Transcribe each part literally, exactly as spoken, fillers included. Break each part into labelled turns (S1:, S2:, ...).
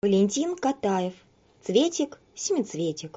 S1: Валентин Катаев. Цветик-семицветик.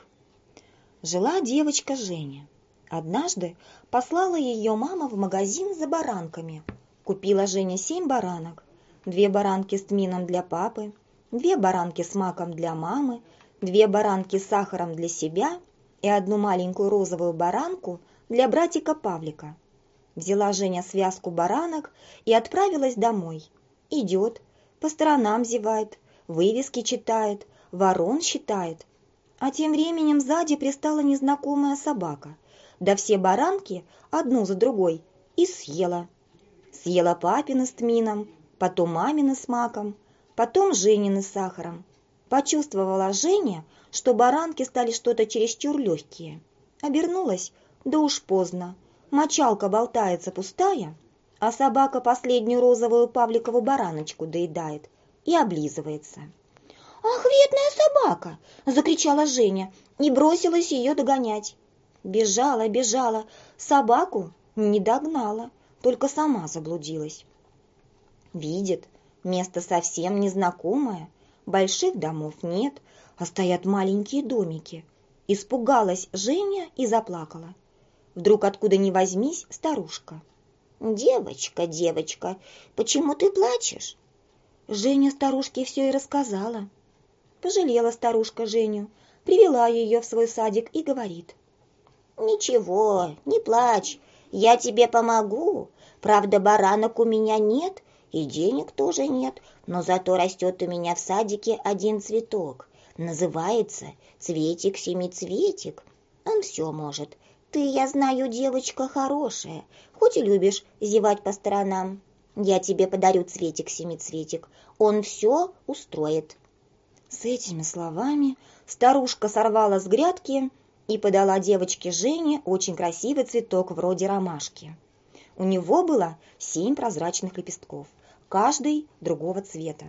S1: Жила девочка Женя. Однажды послала ее мама в магазин за баранками. Купила Женя семь баранок. Две баранки с тмином для папы, две баранки с маком для мамы, две баранки с сахаром для себя и одну маленькую розовую баранку для братика Павлика. Взяла Женя связку баранок и отправилась домой. Идет, по сторонам зевает, вывески читает, ворон считает. А тем временем сзади пристала незнакомая собака, да все баранки одну за другой и съела. Съела папины с тмином, потом мамины с маком, потом Женины с сахаром. Почувствовала Женя, что баранки стали что-то чересчур легкие. Обернулась, да уж поздно. Мочалка болтается пустая, а собака последнюю розовую Павликову бараночку доедает и облизывается. «Ах, вредная собака!» — закричала Женя и бросилась ее догонять. Бежала, бежала, собаку не догнала, только сама заблудилась. Видит, место совсем незнакомое, больших домов нет, а стоят маленькие домики. Испугалась Женя и заплакала. Вдруг откуда ни возьмись старушка. «Девочка, девочка, почему ты плачешь?» Женя старушке все и рассказала. Пожалела старушка Женю, привела ее в свой садик и говорит: «Ничего, не плачь, я тебе помогу. Правда, баранок у меня нет, и денег тоже нет, но зато растет у меня в садике один цветок. Называется цветик-семицветик. Он все может. Ты, я знаю, девочка хорошая, хоть и любишь зевать по сторонам. Я тебе подарю цветик-семицветик, он все устроит». С этими словами старушка сорвала с грядки и подала девочке Жене очень красивый цветок вроде ромашки. У него было семь прозрачных лепестков, каждый другого цвета.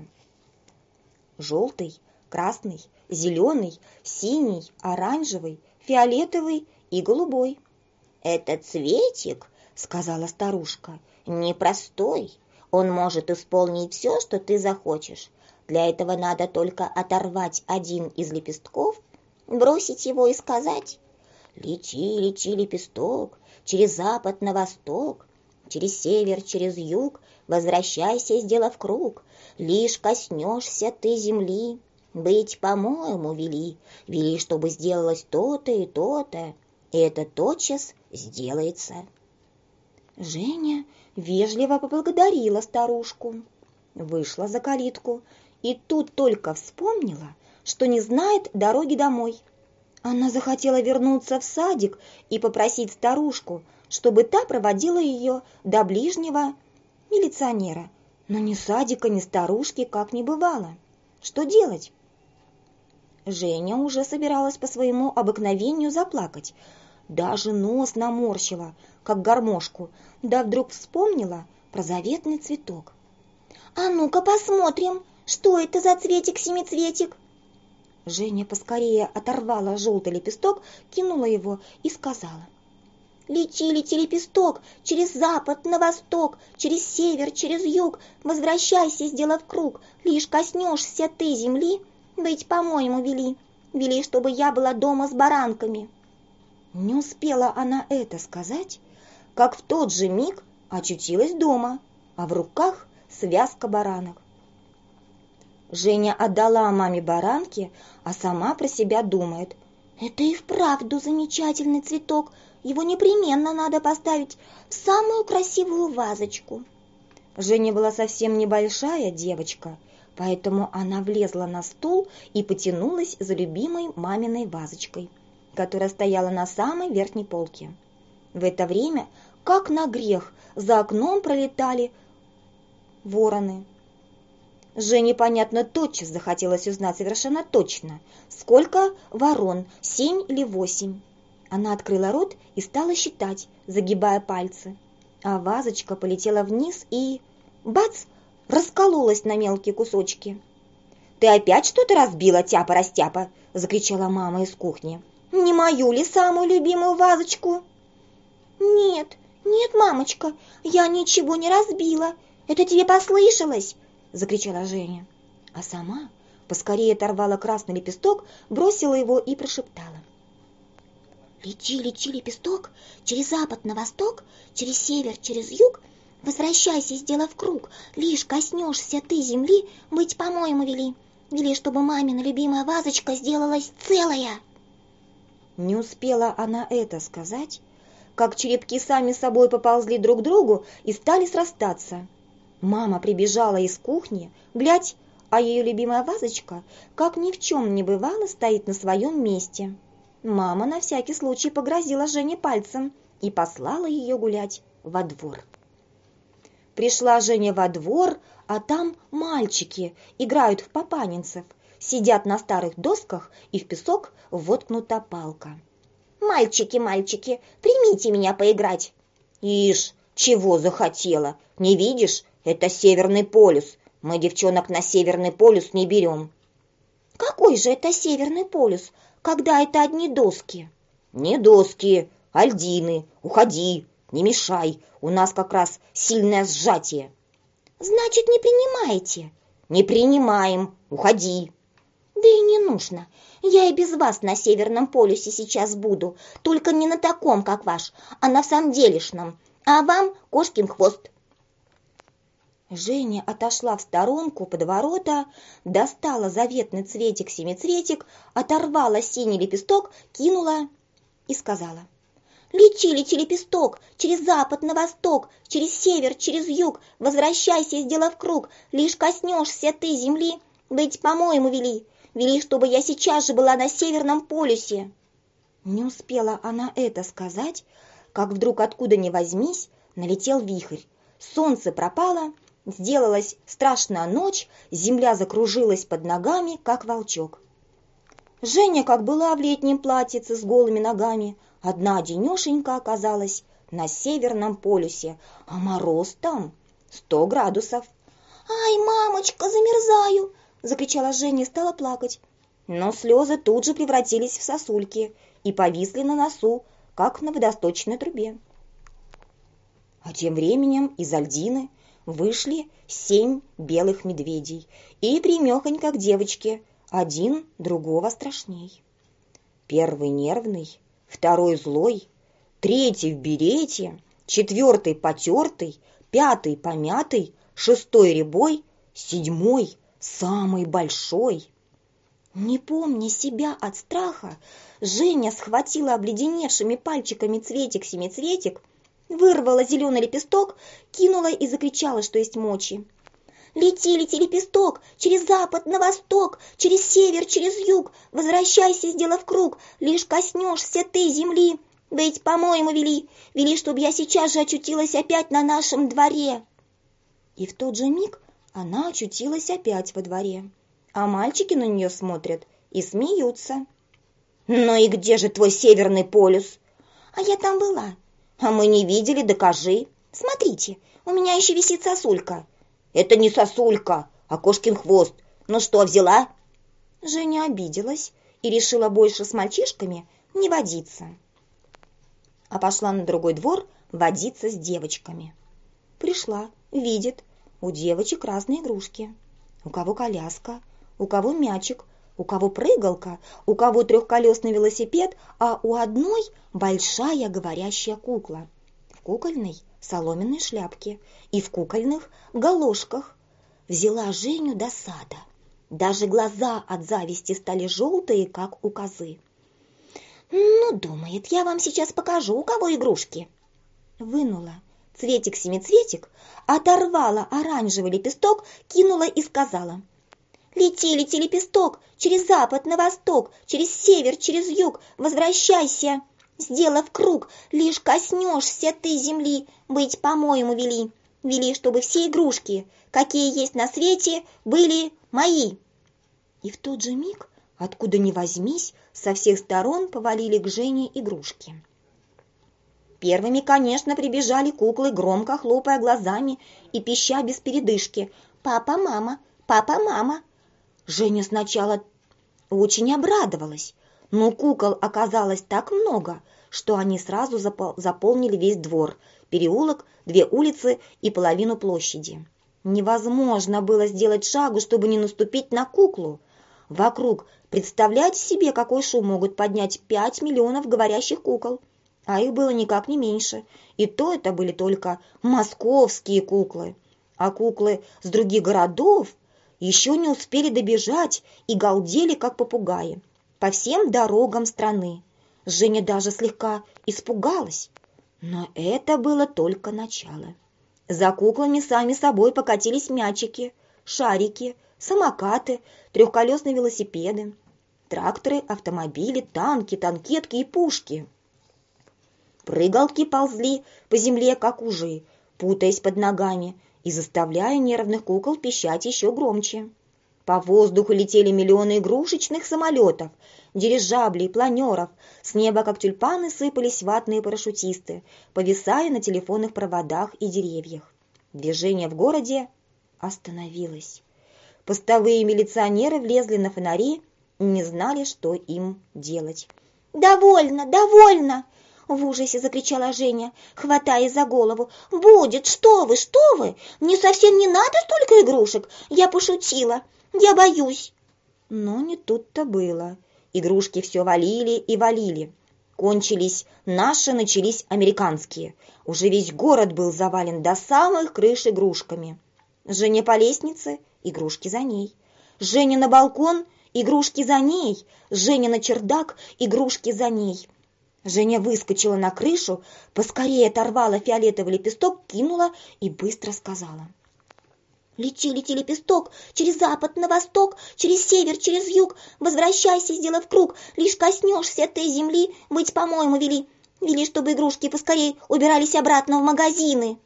S1: Желтый, красный, зеленый, синий, оранжевый, фиолетовый и голубой. «Этот цветик, — сказала старушка, — непростой. Он может исполнить все, что ты захочешь. Для этого надо только оторвать один из лепестков, бросить его и сказать: лети, лети, лепесток, через запад на восток, через север, через юг, возвращайся, сделав круг. Лишь коснешься ты земли, быть, по-моему, вели, вели, чтобы сделалось то-то и то-то, и это тотчас сделается». Женя вежливо поблагодарила старушку, вышла за калитку и тут только вспомнила, что не знает дороги домой. Она захотела вернуться в садик и попросить старушку, чтобы та проводила ее до ближнего милиционера. Но ни садика, ни старушки как не бывало. Что делать? Женя уже собиралась по своему обыкновению заплакать. Даже нос наморщила, как гармошку, да вдруг вспомнила про заветный цветок. «А ну-ка посмотрим, что это за цветик-семицветик?» Женя поскорее оторвала желтый лепесток, кинула его и сказала: «Лети, лети, лепесток, через запад на восток, через север, через юг, возвращайся, сделав круг. Лишь коснешься ты земли, быть, по-моему, вели, вели, чтобы я была дома с баранками». Не успела она это сказать, как в тот же миг очутилась дома, а в руках связка баранок. Женя отдала маме баранки, а сама про себя думает: «Это и вправду замечательный цветок, его непременно надо поставить в самую красивую вазочку». Женя была совсем небольшая девочка, поэтому она влезла на стул и потянулась за любимой маминой вазочкой, которая стояла на самой верхней полке. В это время, как на грех, за окном пролетали вороны. Жене, понятно, тотчас захотелось узнать совершенно точно, сколько ворон, семь или восемь. Она открыла рот и стала считать, загибая пальцы. А вазочка полетела вниз и, бац, раскололась на мелкие кусочки. «Ты опять что-то разбила, тяпа-растяпа!» — закричала мама из кухни. «Не мою ли самую любимую вазочку?» «Нет, нет, мамочка, я ничего не разбила. Это тебе послышалось!» — закричала Женя. А сама Поскорее оторвала красный лепесток, бросила его и прошептала: «Лети, лети, лепесток, через запад на восток, через север, через юг, возвращайся, сделав круг, лишь коснешься ты земли, быть по-моему вели, вели, чтобы мамина любимая вазочка сделалась целая». Не успела она это сказать, как черепки сами собой поползли друг к другу и стали срастаться. Мама прибежала из кухни, глядь, а ее любимая вазочка, как ни в чем не бывало, стоит на своем месте. Мама на всякий случай погрозила Жене пальцем и послала ее гулять во двор. Пришла Женя во двор, а там мальчики играют в папанинцев, сидят на старых досках, и в песок воткнута палка. «Мальчики, мальчики, примите меня поиграть!» «Ишь, чего захотела? Не видишь? Это Северный полюс. Мы девчонок на Северный полюс не берем». «Какой же это Северный полюс, когда это одни доски?» «Не доски, а льдины. Уходи, не мешай. У нас как раз сильное сжатие». «Значит, не принимаете?» «Не принимаем. Уходи». «Да и не нужно. Я и без вас на Северном полюсе сейчас буду, только не на таком, как ваш, а на самом делешном. А вам кошкин хвост». Женя отошла в сторонку под ворота, достала заветный цветик-семицветик, оторвала синий лепесток, кинула и сказала: «Лети, лети, лепесток, через запад на восток, через север, через юг, возвращайся, сделав круг, лишь коснешься ты земли, быть по-моему вели, вели, чтобы я сейчас же была на Северном полюсе». Не успела она это сказать, как вдруг откуда ни возьмись налетел вихрь, солнце пропало, сделалась страшная ночь, земля закружилась под ногами, как волчок. Женя, как была в летнем платьице с голыми ногами, одна-одинешенька оказалась на Северном полюсе, а мороз там сто градусов. «Ай, мамочка, замерзаю!» — закричала Женя и стала плакать. Но слезы тут же превратились в сосульки и повисли на носу, как на водосточной трубе. А тем временем из-за льдины вышли семь белых медведей и примехонько к девочке, один другого страшней. Первый нервный, второй злой, третий в берете, четвертый потертый, пятый помятый, шестой рябой, седьмой самый большой. Не помня себя от страха, Женя схватила обледеневшими пальчиками цветик-семицветик, вырвала зеленый лепесток, кинула и закричала, что есть мочи: «Лети, лети, лепесток, через запад на восток, через север, через юг, возвращайся, сделав круг, лишь коснешься ты земли, быть по-моему вели, вели, чтобы я сейчас же очутилась опять на нашем дворе». И в тот же миг она очутилась опять во дворе, а мальчики на нее смотрят и смеются. «Ну и где же твой Северный полюс?» «А я там была». «А мы не видели, докажи». «Смотрите, у меня еще висит сосулька». «Это не сосулька, а кошкин хвост. Ну что, взяла?» Женя обиделась и решила больше с мальчишками не водиться, а пошла на другой двор водиться с девочками. Пришла, видит, у девочек разные игрушки. У кого коляска, у кого мячик, у кого прыгалка, у кого трехколесный велосипед, а у одной большая говорящая кукла. В кукольной соломенной шляпке и в кукольных галошках. Взяла Женю до сада. Даже глаза от зависти стали желтые, как у козы. «Ну, думает, я вам сейчас покажу, у кого игрушки». Вынула цветик-семицветик, оторвала оранжевый лепесток, кинула и сказала: «Лети, лети, лепесток, через запад на восток, через север, через юг, возвращайся, сделав круг, лишь коснешься ты земли, быть по-моему вели, вели, чтобы все игрушки, какие есть на свете, были мои». И в тот же миг, откуда ни возьмись, со всех сторон повалили к Жене игрушки. Первыми, конечно, прибежали куклы, громко хлопая глазами и пища без передышки: «Папа, мама, папа, мама». Женя сначала очень обрадовалась, но кукол оказалось так много, что они сразу заполнили весь двор, переулок, две улицы и половину площади. Невозможно было сделать шагу, чтобы не наступить на куклу, Вокруг, представляете себе, какой шум могут поднять пять миллионов говорящих кукол? А их было никак не меньше. И то это были только московские куклы. А куклы с других городов еще не успели добежать и галдели, как попугаи, по всем дорогам страны. Женя даже слегка испугалась. Но это было только начало. За куклами сами собой покатились мячики, шарики, самокаты, трехколесные велосипеды, тракторы, автомобили, танки, танкетки и пушки. Прыгалки ползли по земле, как ужи, путаясь под ногами и заставляя нервных кукол пищать еще громче. По воздуху летели миллионы игрушечных самолетов, дирижаблей, планеров. С неба, как тюльпаны, сыпались ватные парашютисты, повисая на телефонных проводах и деревьях. Движение в городе остановилось. Постовые милиционеры влезли на фонари и не знали, что им делать. «Довольно, довольно!» — в ужасе закричала Женя, хватаясь за голову. «Будет! Что вы, что вы! Мне совсем не надо столько игрушек! Я пошутила! Я боюсь!» Но не тут-то было. Игрушки все валили и валили. Кончились наши, начались американские. Уже весь город был завален до самых крыш игрушками. Женя по лестнице, игрушки за ней. Женя на балкон, игрушки за ней. Женя на чердак, игрушки за ней. Женя выскочила на крышу, поскорее оторвала фиолетовый лепесток, кинула и быстро сказала: «Лети, лети, лепесток, через запад на восток, через север, через юг, возвращайся, сделав круг, лишь коснешься этой земли, быть, по-моему, вели, вели, чтобы игрушки поскорее убирались обратно в магазины».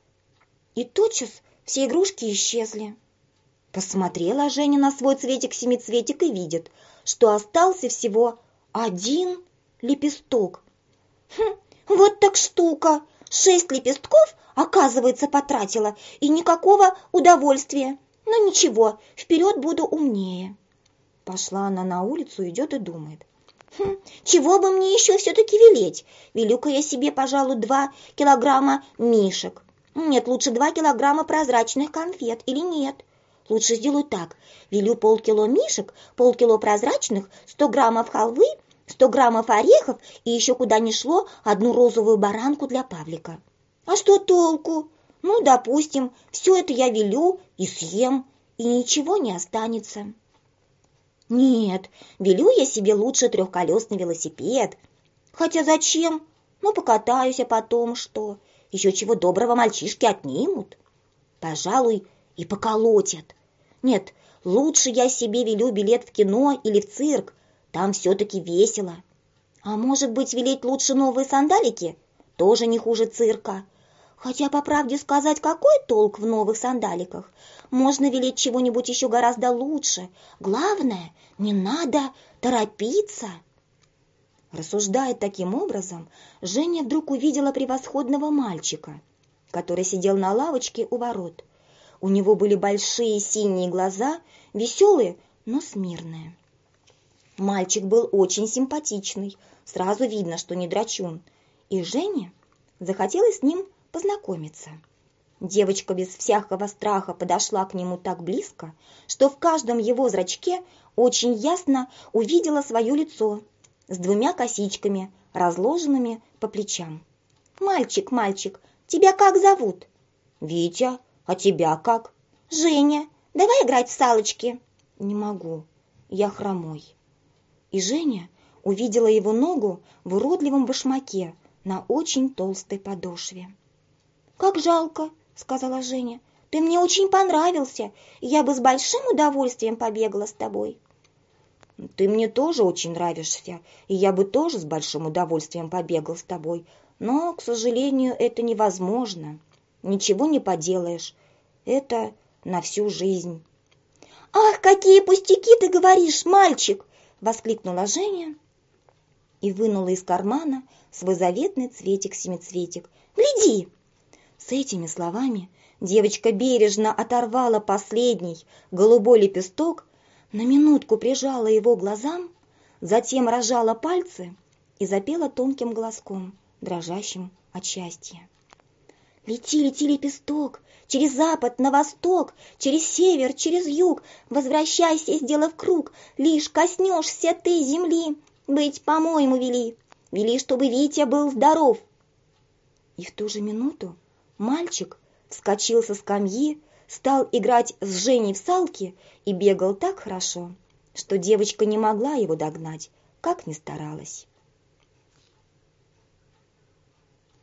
S1: И тотчас все игрушки исчезли. Посмотрела Женя на свой цветик-семицветик и видит, что остался всего один лепесток. Хм, вот так штука! Шесть лепестков, оказывается, потратила, и никакого удовольствия. Но ничего, вперед буду умнее. Пошла она на улицу, идет и думает. Хм, чего бы мне еще все-таки велеть? Велю-ка я себе, пожалуй, два килограмма мишек. Нет, лучше два килограмма прозрачных конфет, или нет? Лучше сделаю так. Велю полкило мишек, полкило прозрачных, сто граммов халвы, сто граммов орехов и еще куда ни шло одну розовую баранку для Павлика. А что толку? Ну, допустим, все это я велю и съем, и ничего не останется. Нет, велю я себе лучше трехколесный велосипед. Хотя зачем? Ну, покатаюсь, а потом что? Еще чего доброго мальчишки отнимут. Пожалуй, и поколотят. Нет, лучше я себе велю билет в кино или в цирк. Там все-таки весело. А может быть, велеть лучше новые сандалики? Тоже не хуже цирка. Хотя, по правде сказать, какой толк в новых сандаликах? Можно велеть чего-нибудь еще гораздо лучше. Главное, не надо торопиться. Рассуждая таким образом, Женя вдруг увидела превосходного мальчика, который сидел на лавочке у ворот. У него были большие синие глаза, веселые, но смирные. Мальчик был очень симпатичный, сразу видно, что не драчун, и Жене захотелось с ним познакомиться. Девочка без всякого страха подошла к нему так близко, что в каждом его зрачке очень ясно увидела свое лицо с двумя косичками, разложенными по плечам. «Мальчик, мальчик, тебя как зовут?» «Витя, а тебя как?» «Женя, давай играть в салочки». «Не могу, я хромой». И Женя увидела его ногу в уродливом башмаке на очень толстой подошве. «Как жалко», — сказала Женя, — «ты мне очень понравился, и я бы с большим удовольствием побегала с тобой». «Ты мне тоже очень нравишься, и я бы тоже с большим удовольствием побегал с тобой, но, к сожалению, это невозможно. Ничего не поделаешь, это на всю жизнь». «Ах, какие пустяки ты говоришь, мальчик!» — воскликнула Женя и вынула из кармана свой заветный цветик-семицветик. «Гляди!» С этими словами девочка бережно оторвала последний голубой лепесток, на минутку прижала его к глазам, затем разжала пальцы и запела тонким голоском, дрожащим от счастья. «Лети, лети, лепесток, через запад на восток, через север, через юг. Возвращайся, сделав круг, лишь коснешься ты земли. Быть, по-моему, вели, вели, чтобы Витя был здоров. И в ту же минуту мальчик вскочил со скамьи, стал играть с Женей в салки и бегал так хорошо, что девочка не могла его догнать, как ни старалась.